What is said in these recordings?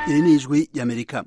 Iri ni ijwi ry'Amerika.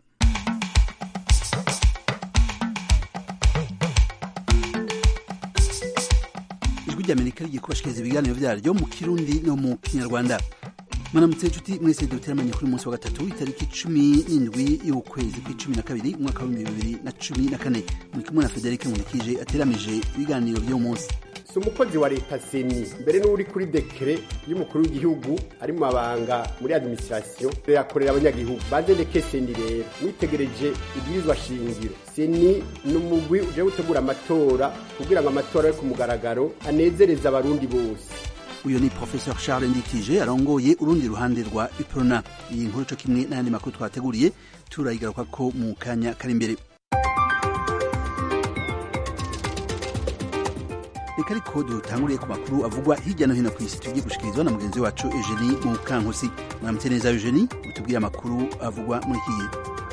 Ijwi ry'Amerika rigiye kubashikiriza ibiganiro vyaryo mu Kirundi no mu Kinyarwanda. Mwaramutse inshuti mwese duteramanye kuri munsi wa gatatu itariki 17 y'ukwezi kwa 12 umwaka wa 2014. Muri kumwe na Federico Munikije ateramije ibiganiro vyo munsi. Si umukozi wa leta seni mbere n'uri kuri dekere y'umukuru w'igihugu ari mu mabanga muri administration yakorera abanyagihugu bazendeke seni rero witegereje ibwirizwa shingiro seni n'umugwi uje gutegura amatora kugira ngo amatora yo ku mugaragaro anezereza abarundi bose. Uyo ni Professor Charles Nditije arongoye urundi ruhande rwa Iprona. Iyi nkuru cyo kimwe n'andi makuru twateguriye turayigaruka ko mu kanya kari imbere. Reka ariko dutanguriye ku makuru avugwa hirya no hino ku isi tugiye gushikirizwa na mugenzi wacu Eugenie Mukankusi. Mwaramutse neza Eugenie, utubwire amakuru avugwa muri iki gihe.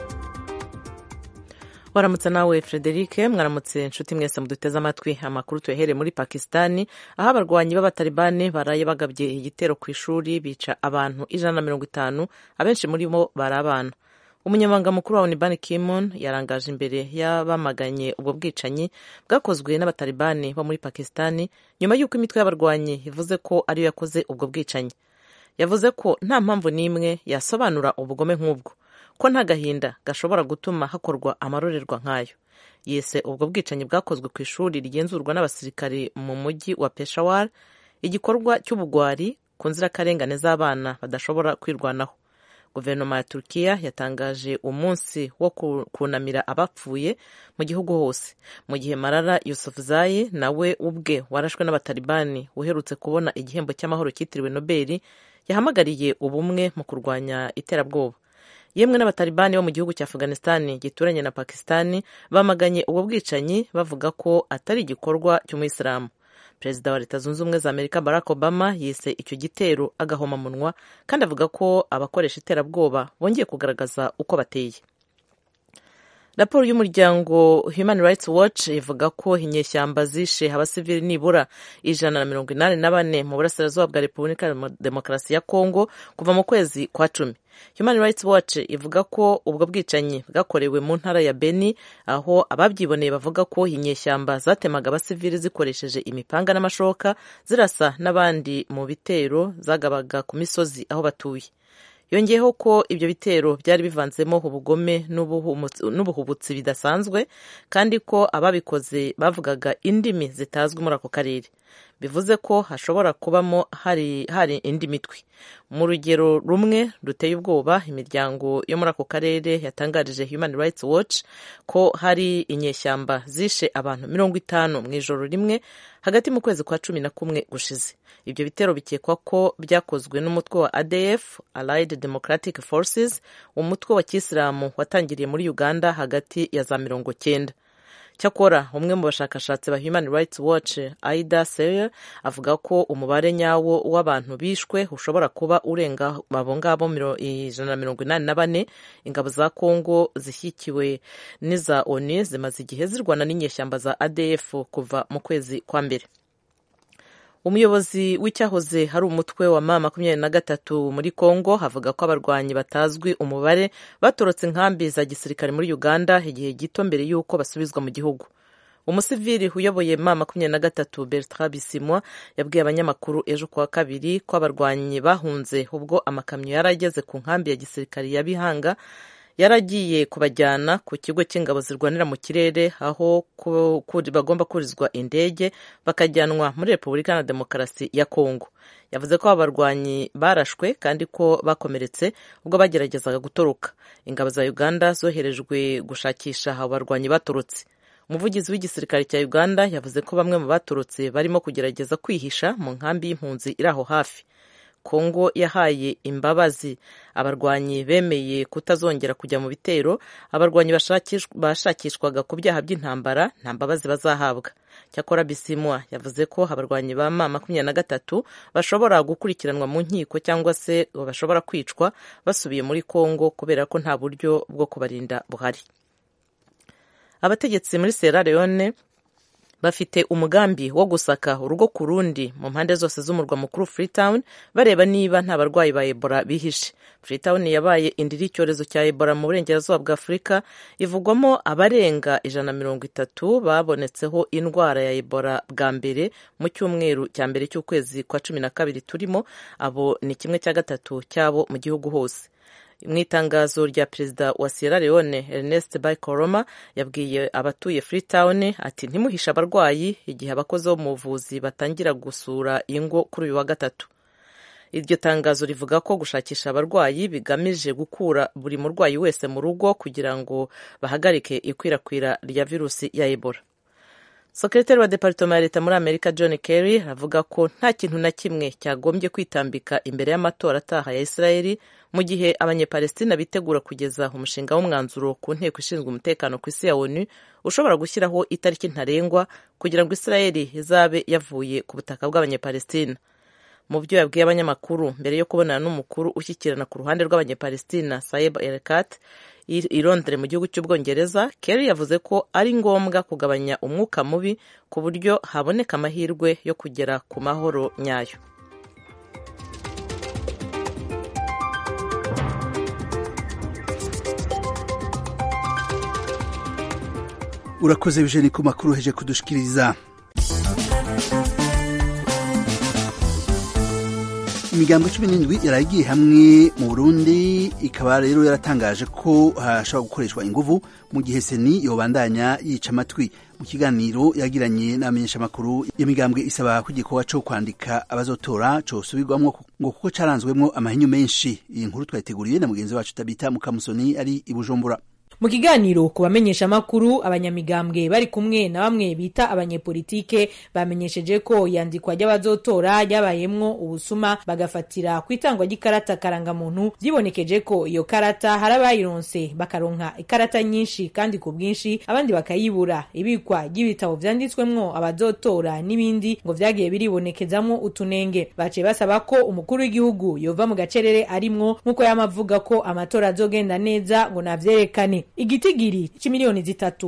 Waramutse nawe Frederic, mwaramutse inshuti mwese muduteze amatwi. Amakuru tuyahere muri Pakistani aho abarwanyi b'abatalibani baraye bagabye igitero ku ishuri bica abantu 150, abenshi muri bo bari abana. Umunyamabanga mukuru wa Ban Ki-moon yarangaje imbere y'abamaganye ubwo bwicanyi bwakozwe n'abatalibani bo muri Pakistani nyuma y'uko imitwe y'abarwanyi ivuze ko ariyo yakoze ubwo bwicanyi. Yavuze ko nta mpamvu n'imwe yasobanura ubugome nk'ubwo, ko nta gahinda gashobora gutuma hakorwa amarorerwa nk'ayo. Yese ubwo bwicanyi bwakozwe ku ishuri rigenzurwa n'abasirikari mu mujyi wa Peshawar, igikorwa cy'ubugwari ku nzirakarengane z'abana badashobora kwirwanaho. Guverinoma ya Turkiya yatangaje umunsi wo kunamira abapfuye mu gihugu hose, mu gihe Malala Yousafzai nawe ubwe warashwe n'abatalibani uherutse kubona igihembo cy'amahoro cyitiriwe Nobel yahamagariye ubumwe mu kurwanya iterabwoba. Yemwe n'abatalibani bo mu gihugu cya Afghanistan gituranye na Pakistani bamaganye ubwo bwicanyi bavuga ko atari igikorwa cy'umuyisilamu. Perezida wa Leta Zunze Ubumwe za Amerika Barack Obama yise icyo gitero agahomamunwa kandi avuga ko abakoresha iterabwoba bongeye kugaragaza uko bateye. Raporo y'umuryango Human Rights Watch ivuga ko inyeshyamba zishe abasivili nibura 184 mu burasirazuba bwa Repubulika ya Demokarasi ya Kongo kuva mu kwezi kwa 10. Human Rights Watch ivuga ko ubwo bwicanyi bwakorewe mu ntara ya Beni, aho ababyiboneye bavuga ko inyeshyamba zatemaga abasivili zikoresheje imipanga n'amashoka zirasa n'abandi mu bitero zagabaga ku misozi aho batuye. Yongeyeho ko ibyo bitero byari bivanzemo ubugome n'ubuhubutsi bidasanzwe kandi ko ababikoze bavugaga indimi zitazwi muri ako karere. Bivuze ko hashobora kubamo hari indi mitwe. Mu rugero rumwe ruteye ubwoba, imiryango yo muri ako karere yatangarije Human Rights Watch ko hari inyeshyamba zishe abantu 50 mu ijoro rimwe hagati mu kwezi kwa 11 gushize. Ibyo bitero bikekwa ko byakozwe n'umutwe wa ADF, Allied Democratic Forces, umutwe wa Kisilamu watangiriye muri Uganda hagati ya za 90. Cyakora umwe mu bashakashatsi ba Human Rights Watch, Aida Seyer, avuga ko umubare nyawo w'abantu bishwe ushobora kuba urenga abo ngabo 184. Ingabo za Kongo zishyikiwe n'iza ONU zimaze igihe zirwana n'inyeshyamba za ADF kuva mu kwezi kwa mbere. Umuyobozi w'icyahoze hari umutwe wa M23 muri Kongo havuga ko abarwanyi batazwi umubare batorotse inkambi za gisirikare muri Uganda igihe gito mbere y'uko basubizwa mu gihugu. Umusivili uyoboye M23 Bertrand Bisimwa yabwiye abanyamakuru ejo kuwa kabiri ko abarwanyi bahunze ubwo amakamyo yarageze ku nkambi ya gisirikare ya Bihanga yaragiye kubajyana ku kigo cy'ingabo zirwanira mu kirere aho bagomba kurizwa indege bakajyanwa muri Repubulika ya Demokarasi ya Kongo. Yavuze ko abarwanyi barashwe kandi ko bakomeretse ubwo bageragezaga gutoroka. Ingabo za Uganda zoherejwe gushakisha abarwanyi batorotse. Umuvugizi w'igisirikare cya Uganda yavuze ko bamwe mu batorotse barimo kugerageza kwihisha mu nkambi y'impunzi iri aho hafi. Kongo yahaye imbabazi abarwanyi bemeye kutazongera kujya mu bitero. Abarwanyi bashakishwaga ku byaha by'intambara nta mbabazi bazahabwa. Cyakora Bisimwa yavuze ko abarwanyi ba M23 bashobora gukurikiranwa mu nkiko cyangwa se bashobora kwicwa basubiye muri Kongo kubera ko nta buryo bwo kubarinda buhari. Abategetsi muri Sierra Leone bafite umugambi wo gusaka urugo ku rundi mu mpande zose z'umurwa mukuru Freetown bareba niba nta barwayi ba Ebola bihishe. Freetown yabaye indiri y'icyorezo cya Ebola mu burengerazuba bwa Afurika, ivugwamo abarenga 130 babonetseho indwara ya Ebola bwa mbere mu cyumweru cya mbere cy'ukwezi kwa 12 turimo. Abo ni 1/3 cyabo mu gihugu hose. Mu itangazo rya perezida wa Sierra Leone Ernest Bai Koroma yabwiye abatuye Freetown ati ntimuhisha abarwayi igihe abakozi bo mu buvuzi batangira gusura ingo kuri uyu wa gatatu. Iryo tangazo rivuga ko gushakisha abarwayi bigamije gukura buri murwayi wese mu rugo kugira ngo bahagarike ikwirakwira rya virusi ya Ebola. Sekretari wa Departema ya Leta muri Amerika John Kerry avuga ko nta kintu na kimwe cyagombye kwitambika imbere y'amatora ataha ya Israeli mu gihe abanyepalestina bitegura kugeza umushinga w'umwanzuro ku nteko ishinzwe umutekano ku isi ya ONU ushobora gushyiraho itariki ntarengwa kugira ngo Israeli izabe yavuye ku butaka bw'abanyepalestina. Mu byo yabwiye abanyamakuru mbere yo kubonana n'umukuru ushyikirana ku ruhande rw'abanyepalestina Saeb Erekat i Londres mu gihugu cy'Ubwongereza, Kerry yavuze ko ari ngombwa kugabanya umwuka mubi ku buryo haboneka amahirwe yo kugera ku mahoro nyayo. Urakoze Eugenie ku makuru heje kudushikiriza. Imigambo 17 yaragiye hamwe mu Burundi, ikaba rero yaratangaje ko hashobora gukoreshwa inguvu mu gihe seni yobandanya yica amatwi. Mu kiganiro yagiranye n'amenyesha makuru, imigambwe isaba ko igikorwa cyo kwandika abazotora cyo subirwamwo ngo kuko caranzwemwo amahinyu menshi. Iyi nkuru twayiteguriye na mugenzi wacu Tabita Mukamusoni ari i Bujumbura. Mu kiganiro ku bamenyesha makuru, abanyamigambwe bari kumwe na bamwe bita abanyepolitike bamenyesheje ko yandikwa ry'abazotora ryabayemwo ubusuma, bagafatira kwitangwa ry'ikarata karanga muntu. Vyibonekeje ko iyo karata harabayironse bakaronka ikarata nyinshi kandi ku bwinshi, abandi bakayibura. Ibikwa ry'ibitabo vyanditswemwo abazotora n'ibindi ngo vyagiye biribonekezamwo utunenge. Bace basaba ko umukuru w'igihugu yova mu gacerere arimwo, nkuko yamavuga ko amatora azogenda neza ngo navyerekane. Igitigiri c'imiliyoni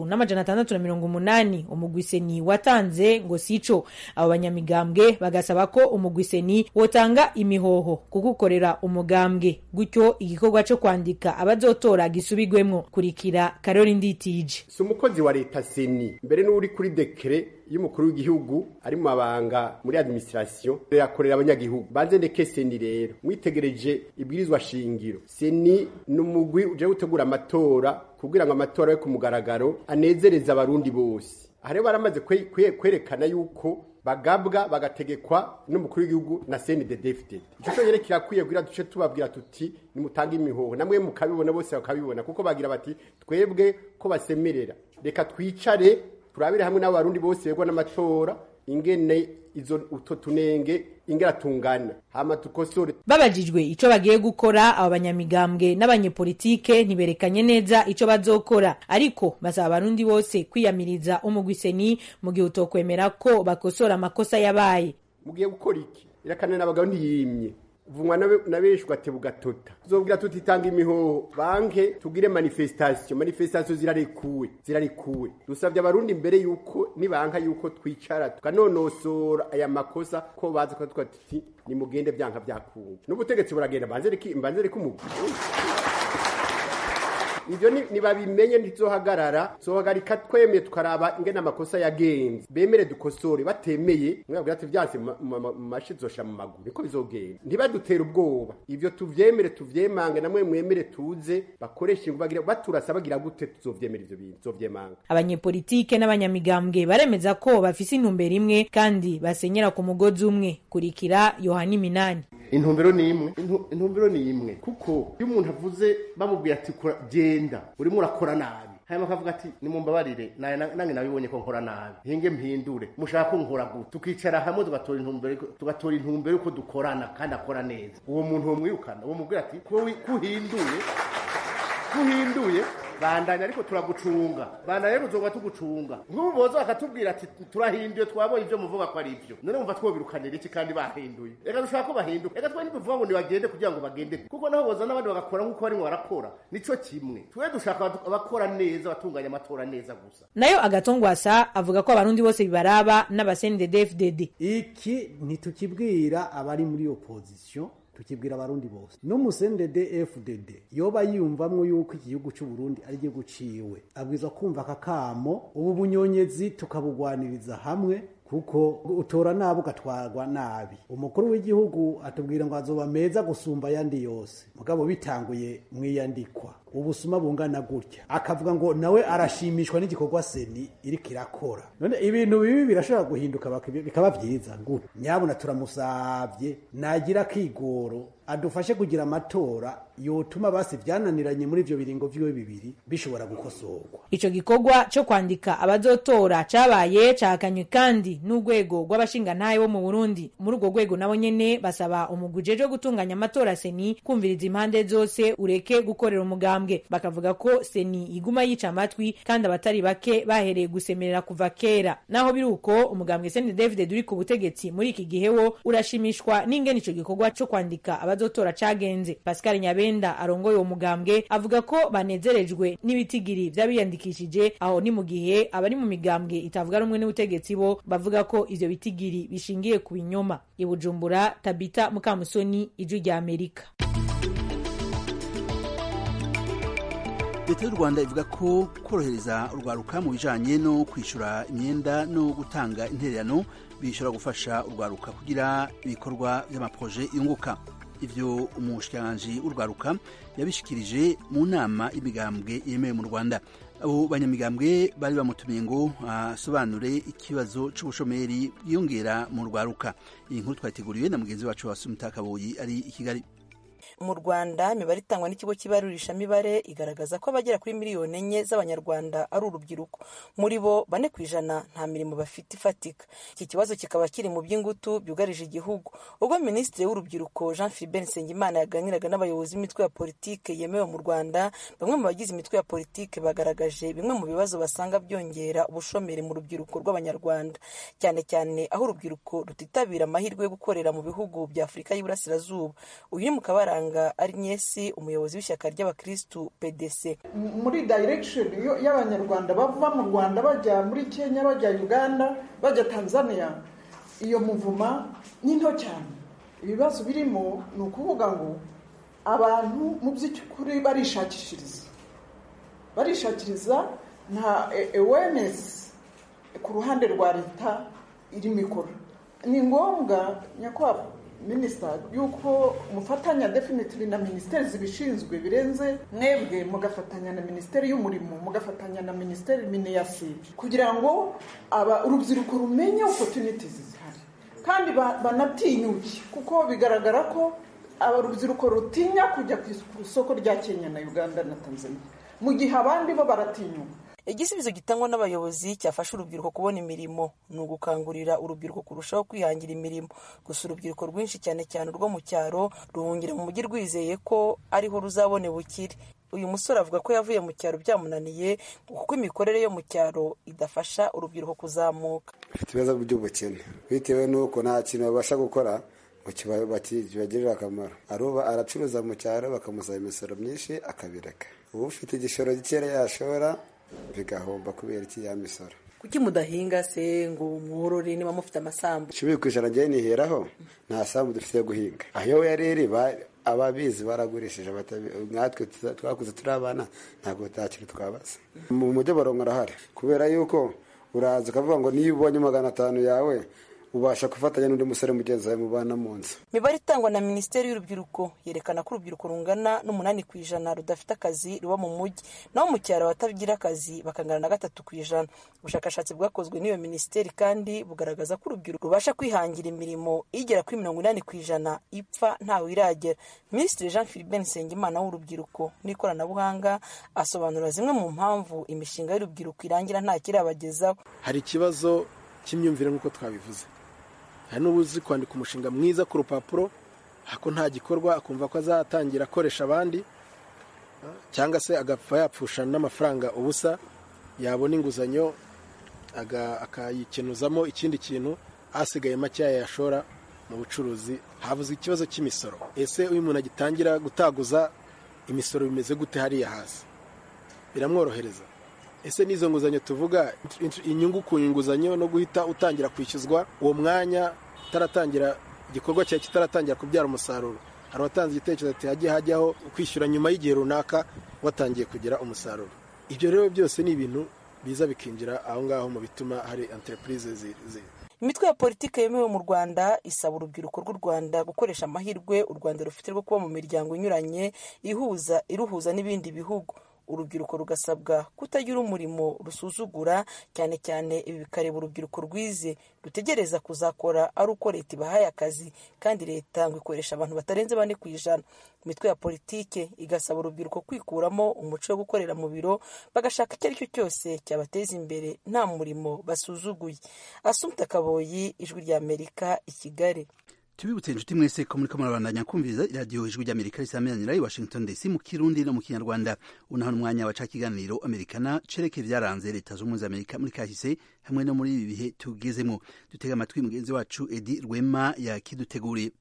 3,680 umugwiseni watanze ngo sico. Abo banyamigambwe bagasaba ko umugwiseni wotanga imihoho kugukorera umugambwe, gutyo igikorwa cyo kwandika abazotora gisubigwemwo. Kurikira Caroline Nditije. Umukozi wa leta seni mbere n'uri kuri dekre y'umukuru w'igihugu ari mu mabanga muri administration yakorera abanyagihugu. Banze ndeke seni rero mwitegereje ibwirizwa shingiro, seni n'umugwi uje gutegura amatora kugira ngo amatora yo ku mugaragaro anezereza abarundi bose. Ahari baramaze kwerekana yuko bagabwa bagategekwa n'umukuru w'igihugu na CNDD-FDD. Ico cyo yerekira kwiye kugira duce tubabwira tuti nimutanga imihoho, namwe mukabibona bose bakabibona, kuko bagira bati twebwe ko basemerera, reka twicare turabire hamwe n'abarundi bose yegwa n'amatora ingene izo utotunenge ingeratungana hama tukosore. Babajijwe ico bagiye gukora, abo banyamigambwe n'abanyepolitike ntiberekanye neza ico bazokora, ariko basaba abarundi bose kwiyamiriza umugwiseni mu gihe utokwemera ko bakosora amakosa yabaye. Mugiye gukora iki? Irakane n'abagabo ntiyimye vumwa nabeshwa ate bugatota. Tuzobwira tutitanga imihoho banke tugire manifestation zirarekuwe. Dusavye abarundi mbere yuko nibanka yuko twicara tukanonosora aya makosa ko bazi ko twati ni mugende byanka byakunga. N'ubutegetsi buragenda banze reka umugwi. Ivyo nibabimenye ntizohagarara, sohagarika twemeye tukaraba ingene amakosa yagenze. Bemere dukosore, batemeye mwabwira ati vyanse mashizosha mu maguru. Niko bizogenda. Ntibadutera ubwoba. Ivyo tuvyemere tuvyemange, namwe mwemere tuze bakoresha ingufu bagira baturasa bagira gute tuzovyemera ivyo bintu tuzovyemanga. Abanyepolitike n'abanyamigambwe baremeza ko bafise intumbero imwe kandi basenyera ku mugozi umwe. Kurikira Yohani Minani. Intumbero ni imwe kuko iyo umuntu avuze bamubwiye ati genda urimo urakora nabi, hanyuma akavuga ati nimumbabarire nange nabibonye ko nkora nabi, hinge mpindure, mushaka ko nkora gute, tukicara hamwe tugatora intumbero uko dukorana kandi akora neza. Uwo muntu wo mwirukana uwo mubwira ati kuhinduye bandanya ariko turagucunga bandanya rero uzoba tugucunga nk'ubu boza bakatubwira ati turahinduye twabonye ibyo muvuga ko ari ibyo none mumva twobirukanira iki kandi bahinduye reka dushaka ko bahinduka reka twe ntibivuga ngo nibagende kugira ngo bagende kuko naho boza n'abandi bagakora nk'uko barimo barakora nico kimwe twe dushaka abakora neza batunganya amatora neza gusa. Nayo Agatongwasa avuga ko abarundi bose bibaraba n'abasendedefdd iki ntitukibwira abari muri opposition tukibwira abarundi bose n'umusendede FDD yoba yiyumvamwo yuko igihugu cy'u Burundi ari igihugu ciwe abwiza kumva akakamo ubu bunyonyezi tukabugwaniriza hamwe kuko utora nabi ugatwarwa nabi. Umukuru w'igihugu atubwira ngo azoba meza gusumba yandi yose mugabo bitanguye mwiyandikwa ubusuma bungana gutya akavuga ngo nawe arashimishwa n'igikorwa seni iri kirakora. None ibintu bibi birashobora guhinduka bikaba vyiza gute? Nyabuna turamusavye nagira kigoro adufashe kugira amatora yotuma basi vyananiranye muri ivyo biringo vyiwe bibiri bishobora gukosorwa. Ico gikorwa cyo kwandika abazotora cabaye cakanywe kandi n'urwego rw'abashingantahe bo mu Burundi. Muri urwo rwego nabo nyene basaba umuguje wo gutunganya amatora seni kumviriza impande zose ureke gukorera umugambwe. Bakavuga ko seni iguma yica amatwi kandi abatari bake bahereye gusemerera kuva kera. Naho biruko umugambwe CNDD-FDD uri ku butegetsi muri iki gihe wo urashimishwa n'ingene ico gikorwa cyo kwandika abazotora cagenze. Pascal Nyabenda arongoye uwo mugambwe avuga ko banezerejwe n'ibitigiri vy'abiyandikishije aho ni mu gihe abari mu migambwe itavuga rumwe n'ubutegetsi bo bavuga ko ivyo bitigiri bishingiye ku binyoma. I Bujumbura, Tabita Mukamusoni, Ijwi rya Amerika. Leta y'u Rwanda ivuga ko korohereza urwaruka mu bijanye no kwishura imyenda no gutanga intererano bishobora gufasha urwaruka kugira ibikorwa by'amaproje yunguka. Ivyo umushikiranganji w'urwaruka yabishikirije mu nama y'imigambwe yemewe mu Rwanda. Abo banyamigambwe bari bamutumiye ngo asobanure ikibazo c'ubushomeri bwiyongera mu rwaruka. Iyi nkuru twateguriwe na mugenzi wacu wa Sumita Kaboyi ari i Kigali. Mu Rwanda imibare itangwa n'ikigo cy'ibarurisha mibare igaragaza ko abagera kuri miliyoni 4 z'abanyarwanda ari urubyiruko. Muri bo 4% nta mirimo bafite ifatika. Iki kibazo kikaba kiri mu by'ingutu byugarije igihugu. Ubwo Minisitiri w'Urubyiruko Jean Philbert Nsengimana yaganiraga n'abayobozi b'imitwe ya politike yemewe mu Rwanda, bamwe mu bagize imitwe ya politike bagaragaje bimwe mu bibazo basanga byongera ubushomeri mu rubyiruko rw'abanyarwanda, cyane cyane aho urubyiruko rutitabira amahirwe yo gukorera mu bihugu bya Afurika y'Iburasirazuba. Uyu ni Mukabaranga Agnes, umuyobozi w'ishyaka ry'abakristu PDC. Muri direction y'abanyarwanda bava mu Rwanda bajya muri Kenya, bajya Uganda, bajya Tanzania, iyo muvuma ni nto cyane. Ibibazo birimo ni ukuvuga ngo abantu mu by'ukuri barishakiriza nta awareness ku ruhande rwa leta irimo ikora. Ni ngombwa nyakwa Minister yuko mufatanya definitely na ministeri zibishinzwe birenze mwebwe mugafatanya na ministeri y'umurimo, mugafatanya na ministeri mineyasi kugira ngo urubyiruko rumenye opportunities zihari kandi banatinyuke, kuko bigaragara ko urubyiruko rutinya kujya ku isoko rya Kenya na Uganda na Tanzania mu gihe abandi bo baratinyuka. Igisubizo gitangwa n'abayobozi cyafasha urubyiruko kubona imirimo ni ugukangurira urubyiruko kurushaho kwihangira imirimo. Gusa urubyiruko rwinshi cyane cyane urwo mu cyaro ruhungira mu mujyi rwizeye ko ariho ruzabone bukire. Uyu musore avuga ko yavuye mu cyaro byamunaniye kuko imikorere yo mu cyaro idafasha urubyiruko kuzamuka. Afite ibibazo by'ubukene bitewe n'uko nta kintu babasha gukora ngo kibagirira akamaro. Aruba aracuruza mu cyaro bakamusaba imisoro myinshi akabireka. Ubu ufite igishoro gikera yashora bigahomba kubera iki ya misoro. Kuki mudahinga se ngo mworore niba mufite amasambu? 10% ngiye niheraho nta sambu dufite guhinga. Ayo yarere ababizi baragurishije natwe twakuze turabana ntabwo takintu twabaza. Mu mujye barongora hari kubera yuko uraza ukavuga ngo niyo ubonye 500 yawe ubasha kufatanya n'undi musore mugenzi wawe mubana mu nzu. Mibare itangwa na Minisiteri y'Urubyiruko yerekana ko urubyiruko rungana n'8% rudafite akazi ruba mu mujyi, naho mu cyaro batagira akazi bakangana na 3%. Ubushakashatsi bwakozwe n'iyo minisiteri kandi bugaragaza ko urubyiruko rubasha kwihangira imirimo igera kuri 80% ipfa ntawe iragera. Minisitiri Jean Philbert Nsengimana w'Urubyiruko n'ikoranabuhanga asobanura zimwe mu mpamvu imishinga y'urubyiruko irangira nta kirabagezaho. Hari ikibazo cy'imyumvire nk'uko twabivuze. Hari n'ubuzi kwandika umushinga mwiza ku rupapuro hako nta gikorwa akumva ko azatangira akoresha abandi. cyangwa se agapfa yapfusha n'amafaranga ubusa, yabona inguzanyo akayikenuzamo ikindi kintu, asigaye make yashora mu bucuruzi. Havuze ikibazo cy'imisoro. Ese uyu muntu agitangira gutaguza imisoro bimeze gute hariya hasi? Biramworohereza? Ese n'izo nguzanyo tuvuga, inyungu ku nguzanyo no guhita utangira kwishyuzwa uwo mwanya utaratangira igikorwa cyawe kitaratangira kubyara umusaruro, hari watanze igitekerezo ati hagiye hajyaho kwishyura nyuma y'igihe runaka watangiye kugira umusaruro. Ibyo rero byose ni ibintu biza bikinjira aho ngaho mu bituma hari entreprise Imitwe ya politiki yemewe mu Rwanda isaba urubyiruko rw'u Rwanda gukoresha amahirwe u Rwanda rufite rwo kuba mu miryango inyuranye iruhuza n'ibindi bihugu. Urubyiruko rugasabwa kutagira umurimo rusuzugura, cyane cyane ibi bikareba urubyiruko rwize rutegereza kuzakora ari uko leta ibahaye akazi, kandi leta ngo ikoresha abantu batarenze 4%. Imitwe ya politike igasaba urubyiruko kwikuramo umuco wo gukorera mu biro, bagashaka icyo ari cyo cyose cyabateza imbere nta murimo basuzuguye. Assumpta Kaboyi, Ijwi ry'Amerika, i Kigali. Tubibutse inshuti mwese ko muriko murabandanya kumviriza iradiyo Ijwi ry'Amerika risamiranira i Washington DC mu Kirundi no mu Kinyarwanda. Unaho umwanya wa kiganiro Amerikana cereke vyaranze leta z'ubumwe za Amerika muri kahise hamwe no muri ibi bihe tugezemo. Dutega amatwi mugenzi wacu Edi Rwema yakiduteguriye.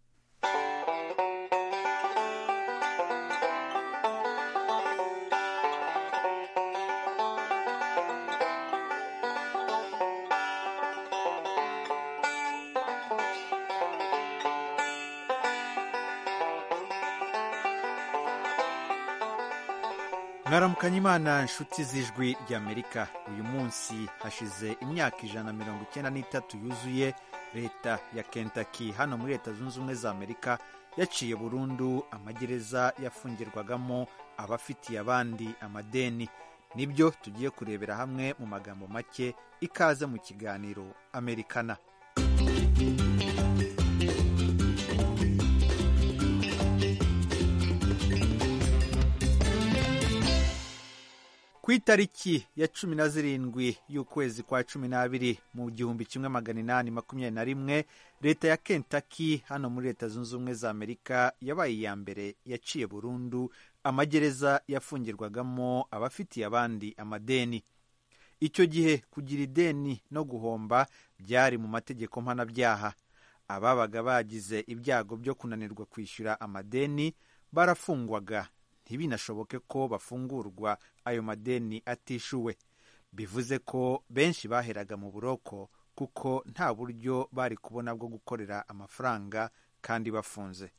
mwaramukanye Imana nshuti z'Ijwi ry'Amerika. Uyu munsi hashize imyaka 193 yuzuye leta ya Kentucky hano muri Leta Zunze Ubumwe za Amerika yaciye burundu amagereza yafungirwagamo abafitiye abandi amadeni. Nibyo tugiye kurebera hamwe mu magambo make. Ikaze mu kiganiro Amerikana. Ku itariki ya 17 y'ukwezi kwa 12 mu 1821, leta ya Kentucky hano muri Leta Zunze Ubumwe za Amerika yabaye iya mbere yaciye burundu amagereza yafungirwagamo abafitiye abandi amadeni. Icyo gihe kugira ideni no guhomba byari mu mategeko mpanabyaha. Ababaga bagize ibyago byo kunanirwa kwishyura amadeni barafungwaga, ntibinashoboke ko bafungurwa ayo madeni atishuwe. Bivuze ko benshi baheraga mu buroko kuko nta buryo bari kubona bwo gukorera amafaranga kandi bafunze.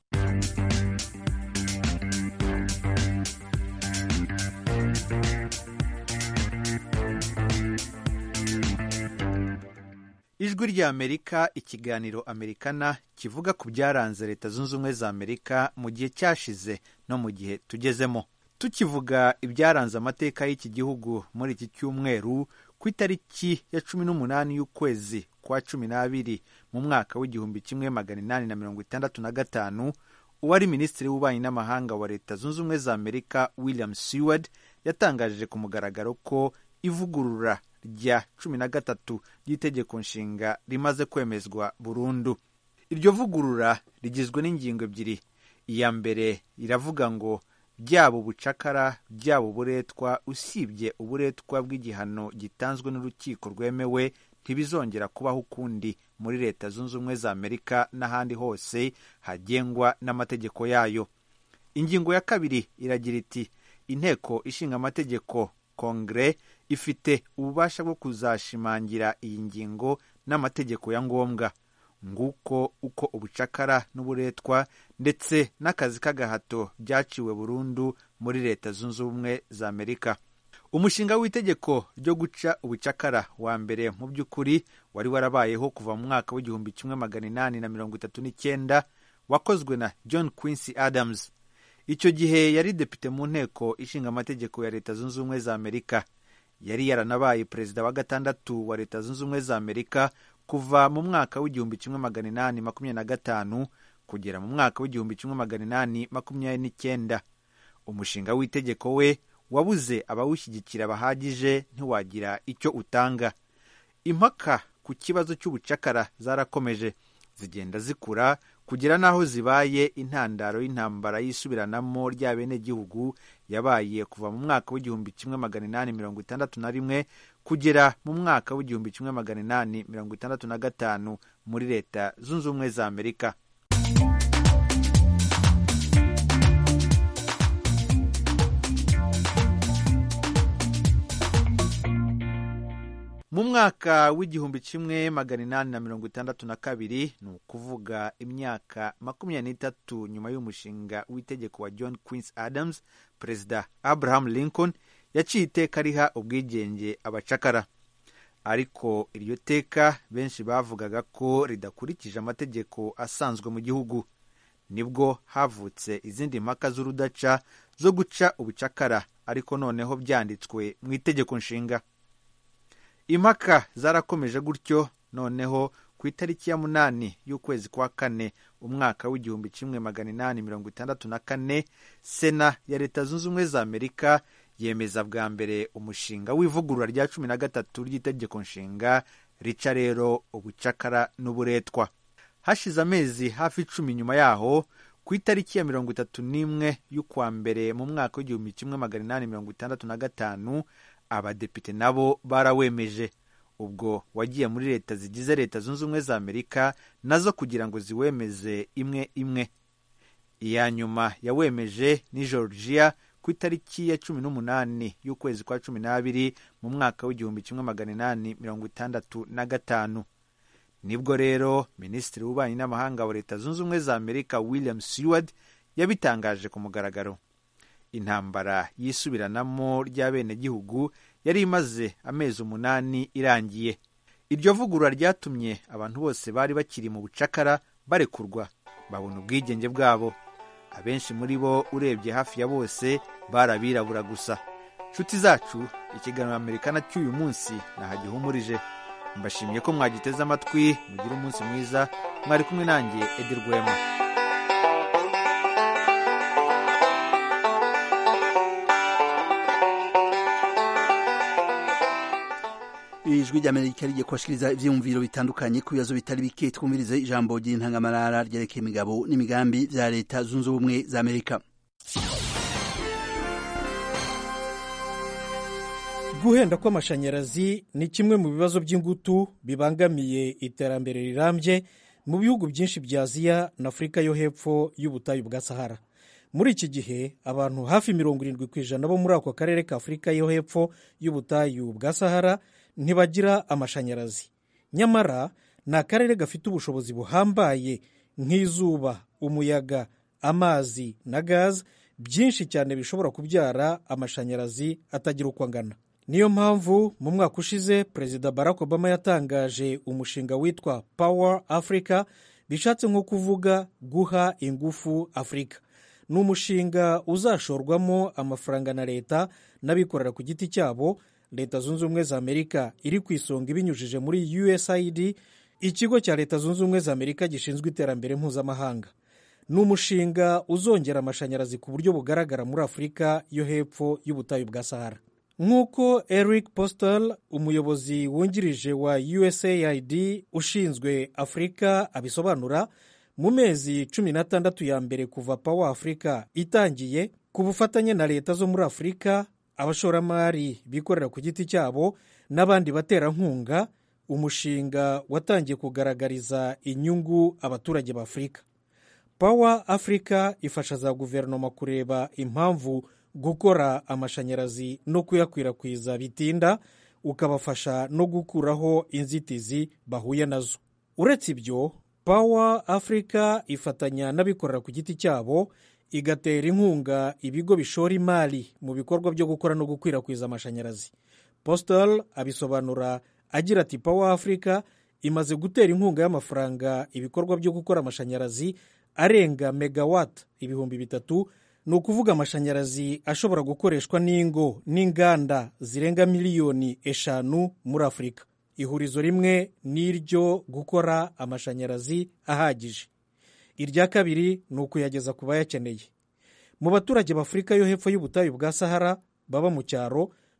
Ijwi ry'Amerika, ikiganiro Amerikana kivuga ku byaranze Leta Zunze Ubumwe za Amerika mu gihe cyashize no mu gihe tugezemo. Tukivuga ibyaranze amateka y'iki gihugu muri iki cyumweru, ku itariki ya 18 y'ukwezi kwa 12 mu mwaka w'1865, uwari minisitiri w'ububanyi n'amahanga wa Leta Zunze Ubumwe za Amerika William Seward yatangaje ku mugaragaro ko ivugurura rya 13 ry'itegeko nshinga rimaze kwemezwa burundu. Iryo vugurura rigizwe n'ingingo ebyiri. Iya mbere iravuga ngo byaba ubucakara byaba uburetwa, usibye uburetwa bw'igihano gitanzwe n'urukiko rwemewe, ntibizongera kubaho ukundi muri Leta Zunze Ubumwe za Amerika n'ahandi hose hagengwa n'amategeko yayo. Ingingo ya kabiri iragira iti inteko ishinga amategeko Kongere ifite ububasha bwo kuzashimangira iyi ngingo n'amategeko ya ngombwa. Nguko uko ubucakara n'uburetwa ndetse n'akazi k'agahato byaciwe burundu muri Leta Zunze Ubumwe za Amerika. Umushinga w'itegeko ryo guca ubucakara wa mbere mu by'ukuri wari warabayeho kuva mu mwaka w'1839 wakozwe na John Quincy Adams. Icyo gihe yari depite mu nteko ishinga amategeko ya Leta Zunze Ubumwe za Amerika. Yari yaranabaye perezida wa gatandatu wa Leta Zunze Ubumwe za Amerika kuva mu mwaka w'1825 kugera mu mwaka w'1829. Umushinga w'itegeko we wabuze abawushyigikira bahagije, ntiwagira icyo utanga. Impaka ku kibazo cy'ubucakara zarakomeje. zigenda zikura kugera n'aho zibaye intandaro y'intambara y'isubiranamo ry'abenegihugu yabaye kuva mu mwaka w'igihumbi kimwe magana inani mirongo itandatu na rimwe kugera mu mwaka w'igihumbi kimwe magana inani mirongo itandatu na gatanu muri Leta Zunze Ubumwe za Amerika. Mu mwaka w'igihumbi kimwe magana inani na mirongo itandatu na kabiri, ni ukuvuga imyaka 23 nyuma y'umushinga w'itegeko wa John Quincy Adams, Perezida Abraham Lincoln yaciye iteka riha ubwigenge abacakara. Ariko iryo teka benshi bavugaga ko ridakurikije amategeko asanzwe mu gihugu. Nibwo havutse izindi mpaka z'urudaca zo guca ubucakara, ariko noneho byanditswe mu itegeko nshinga. Impaka zarakomeje gutyo, noneho ku itariki ya 8 y'ukwezi kwa 4 umwaka w'igihumbi kimwe magana inani mirongo itandatu na kane, Sena ya Leta Zunze Ubumwe za Amerika yemeza bwa mbere umushinga w'ivugurura rya 13 ry'itegeko nshinga rica rero ubucakara n'uburetwa. Hashize amezi hafi 10 nyuma yaho, ku itariki ya 31 y'ukwa mbere mu mwaka w'igihumbi kimwe magana inani mirongo itandatu na gatanu, abadepite nabo barawemeje. Ubwo wagiye muri leta zigize Leta Zunze Ubumwe za Amerika nazo kugira ngo ziwemeze imwe imwe. Iya nyuma yawemeje ni Georgia ku itariki ya 18 y'ukwezi kwa 12 mu mwaka w'igihumbi kimwe magana inani mirongo itandatu na gatanu. Nibwo rero Minisitiri w'Ububanyi n'Amahanga wa Leta Zunze Ubumwe za Amerika William Seward yabitangaje ku mugaragaro. Intambara y'isubiranamo ry'abenegihugu yari imaze amezi 8 irangiye. Iryo vugurura ryatumye abantu bose bari bakiri mu bucakara barekurwa, babona ubwigenge bwabo. Abenshi muri bo urebye hafi ya bose barabirabura gusa. Nshuti zacu, ikiganiro Amerikana cy'uyu munsi nahagihumurije. Mbashimiye ko mwagiteze amatwi. Mugire umunsi mwiza. Mwari kumwe nanjye Edi Rwema. Ijwi ry'Amerika rigiye kubashikiriza ivyiyumviro bitandukanye ku bibazo bitari bike. Twumvirize ijambo ry'intangamarara ryerekeye imigabo n'imigambi vya Leta Zunze Ubumwe za Amerika. Guhenda kw'amashanyarazi ni kimwe mu bibazo by'ingutu bibangamiye iterambere rirambye mu bihugu byinshi bya Aziya na Afurika yo hepfo y'ubutayu bwa Sahara. Muri iki gihe abantu hafi 70% bo muri ako karere ka Afurika yo hepfo y'ubutayu bwa Sahara ntibagira amashanyarazi. Nyamara ni akarere gafite ubushobozi buhambaye nk'izuba, umuyaga, amazi na gaz, byinshi cyane bishobora kubyara amashanyarazi atagira uko angana. Niyo mpamvu mu mwaka ushize Perezida Barack Obama yatangaje umushinga witwa Power Africa, bishatse nko kuvuga guha ingufu Afrika. Ni umushinga uzashorwamo amafaranga na leta n'abikorera ku giti cyabo. Leta Zunze Ubumwe za Amerika iri ku isonga ibinyujije muri USAID, ikigo cya Leta Zunze Ubumwe za Amerika gishinzwe iterambere mpuzamahanga. Ni umushinga uzongera amashanyarazi ku buryo bugaragara muri Afurika yo hepfo y'ubutayu bwa Sahara. Nk'uko Eric Postel, umuyobozi wungirije wa USAID ushinzwe Afurika, abisobanura, mu mezi 16 ya mbere kuva Power Africa itangiye, ku bufatanye na leta zo muri Afurika, abashoramari bikorera ku giti cyabo n'abandi baterankunga, umushinga watangiye kugaragariza inyungu abaturage ba Afurika. Power Africa ifasha za guverinoma kureba impamvu gukora amashanyarazi no kuyakwirakwiza bitinda, ukabafasha no gukuraho inzitizi bahuye nazo. Uretse ibyo, Power Africa ifatanya n'abikorera ku giti cyabo, igatera inkunga ibigo bishora imari mu bikorwa byo gukora no gukwirakwiza amashanyarazi. Postal abisobanura agira ati Power Africa imaze gutera inkunga y'amafaranga ibikorwa byo gukora amashanyarazi arenga megawatt 3,000, ni ukuvuga amashanyarazi ashobora gukoreshwa n'ingo n'inganda zirenga miliyoni 5 muri Afurika. Ihurizo rimwe n'iryo gukora amashanyarazi ahagije. Irya kabiri ni ukuyageza ku bayakeneye. Mu baturage b'Afurika yo hepfo y'ubutayu bwa Sahara baba mu cyaro,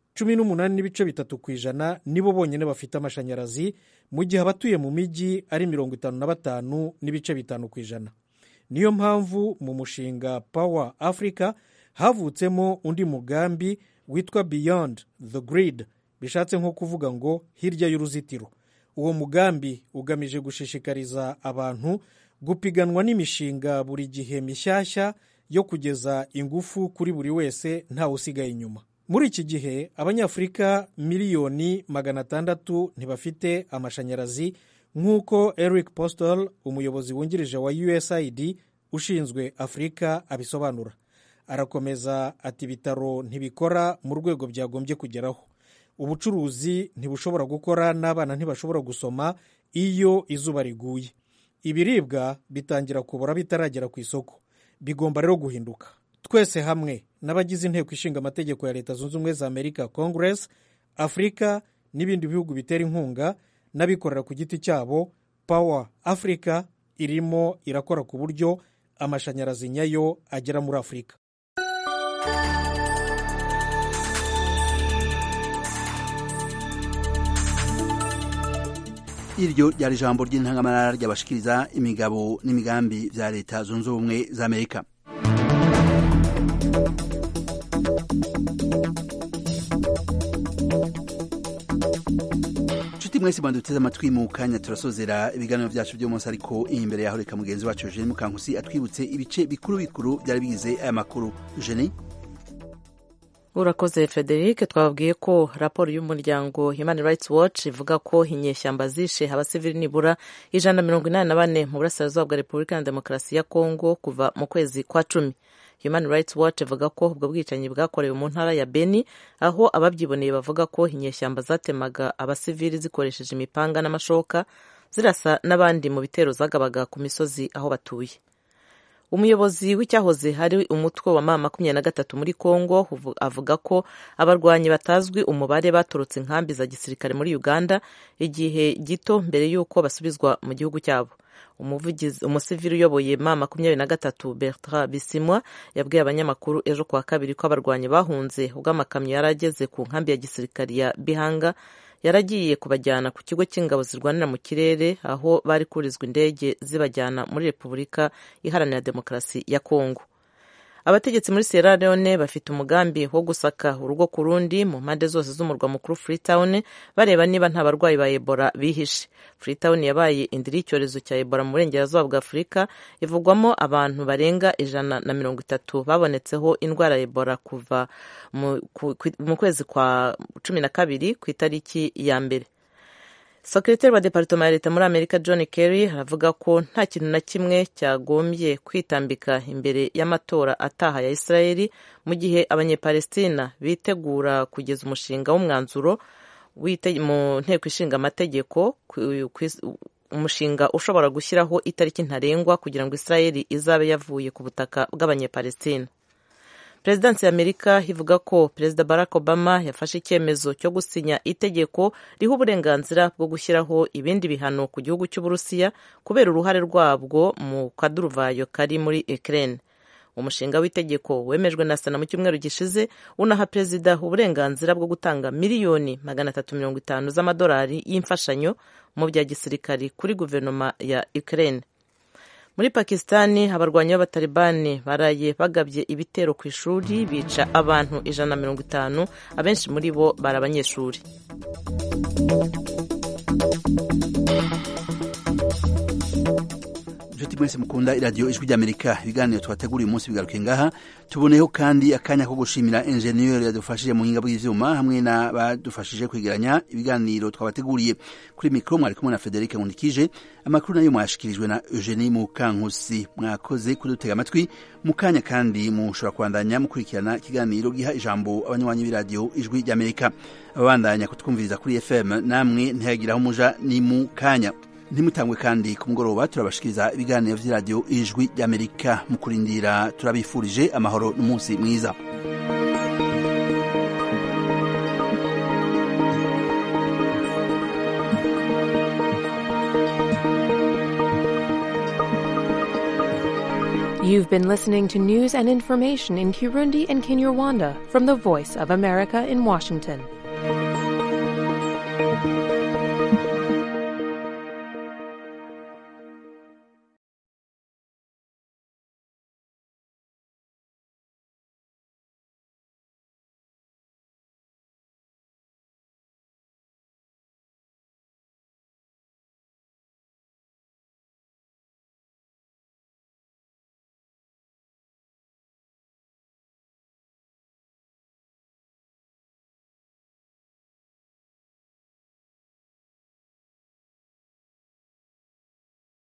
18.3 ku ijana nibo bonyine bafite amashanyarazi, mu gihe abatuye mu mijyi ari 55.5 ku ijana. Niyo mpamvu mu mushinga Power Africa havutsemo undi mugambi witwa Beyond the Grid, bishatse nko kuvuga ngo hirya y'uruzitiro. Uwo mugambi ugamije gushishikariza abantu gupiganwa n'imishinga buri gihe mishyashya yo kugeza ingufu kuri buri wese ntawe usigaye inyuma. Muri iki gihe abanyafurika 600,000 ntibafite amashanyarazi, nk'uko Eric Postel, umuyobozi wungirije wa USAID ushinzwe Afurika, abisobanura. Arakomeza ati ibitaro ntibikora mu rwego byagombye kugeraho. Ubucuruzi ntibushobora gukora, n'abana ntibashobora gusoma iyo izuba riguye. Ibiribwa bitangira kubura bitaragera ku isoko. Bigomba rero guhinduka. Twese hamwe n'abagize inteko ishinga amategeko ya Leta Zunze Ubumwe za Amerika Congress, Afurika n'ibindi bihugu bitera inkunga n'abikorera ku giti cyabo, Power Africa irimo irakora ku buryo amashanyarazi nyayo agera muri Afurika. Iryo ryari ijambo ry'intangamarara ryabashikiriza imigabo n'imigambi vya Leta Zunze Ubumwe za Amerika. Mwese banduteze amatwi mu kanya turasozera ibiganiro byacu byo munsi, ariko imbere yaho reka mugenzi wacu Eugene Mukankusi atwibutse ibice bikuru bikuru byari bigize aya makuru. Eugene. Urakoze Frederic. Twababwiye ko raporo y'umuryango Human Rights Watch ivuga ko inyeshyamba zishe abasivili nibura 184 mu burasirazuba bwa Repubulika ya Demokarasi ya Kongo kuva mu kwezi kwa 10. Human Rights Watch ivuga ko ubwo bwicanyi bwakorewe mu ntara ya Beni, aho ababyiboneye bavuga ko inyeshyamba zatemaga abasivili zikoresheje imipanga n'amashoka, zirasa n'abandi mu bitero zagabaga ku misozi aho batuye. Umuyobozi w'icyahoze hari umutwe wa M23 muri Kongo avuga ko abarwanyi batazwi umubare batorotse inkambi za gisirikare muri Uganda igihe gito mbere y'uko basubizwa mu gihugu cyabo. Umusivili uyoboye M23 Bertrand Bisimwa yabwiye abanyamakuru ejo kuwa kabiri ko abarwanyi bahunze ubwo amakamyo yarageze ku nkambi ya gisirikare ya Bihanga yaragiye kubajyana ku kigo cy'ingabo zirwanira mu kirere, aho bari kurizwa indege zibajyana muri Repubulika Iharanira Demokarasi ya Kongo. Abategetsi muri Sierra Leone bafite umugambi wo gusaka urugo ku rundi mu mpande zose z'umurwa mukuru Freetown, bareba niba nta barwayi ba Ebola bihishe. Freetown yabaye indiri y'icyorezo cya Ebola mu burengerazuba bwa Afurika, ivugwamo abantu barenga 130 babonetseho indwara ya Ebola kuva mu kwezi kwa 12 ku itariki ya mbere. Sekretari wa Departema ya Leta muri Amerika John Kerry aravuga ko nta kintu na kimwe cyagombye kwitambika imbere y'amatora ataha ya Israeli, mu gihe abanyepalestina bitegura kugeza umushinga w'umwanzuro mu nteko ishinga amategeko, umushinga ushobora gushyiraho itariki ntarengwa kugira ngo Israeli izabe yavuye ku butaka bw'abanyepalestina. Perezidansi ya Amerika ivuga ko Perezida Barack Obama yafashe icyemezo cyo gusinya itegeko riha uburenganzira bwo gushyiraho ibindi bihano ku gihugu cy'Uburusiya kubera uruhare rwabwo mu kaduruvayo kari muri Ukraine. Umushinga w'itegeko wemejwe na Sena mu cyumweru gishize unaha Perezida uburenganzira bwo gutanga miliyoni 350 z'amadolari y'imfashanyo mu bya gisirikari kuri guverinoma ya Ukraine. Muri Pakistani abarwanyi b'abatalibani baraye bagabye ibitero ku ishuri bica abantu 150, abenshi muri bo bari abanyeshuri. Mwese mukunda iradiyo Ijwi ry'Amerika, ibiganiro twateguriye umunsi bigaruke ngaha. Tuboneyeho kandi akanya ko gushimira engineer yadufashije mu hinga bw'ivyuma hamwe na badufashije kwegeranya ibiganiro twabateguriye. Kuri mikro mwari kumwe na Frederic Nkundikije, amakuru nayo mwashikirijwe na Eugenie Mukankusi. Mwakoze kudutega amatwi. Mukanya kandi mushobora kwandanya mukurikirana ikiganiro giha ijambo abanywanyi b'iradiyo Ijwi ry'Amerika. Abandanya kutwumviriza kuri FM, namwe ntihagiraho muja ni mukanya. Ntimutangwe kandi ku mugoroba turabashikiriza ibiganiro vy'iradiyo Ijwi ry'Amerika. Mu kurindira turabifurije amahoro n'umunsi mwiza. You've been listening to news and information in Kirundi and Kinyarwanda from the Voice of America in Washington.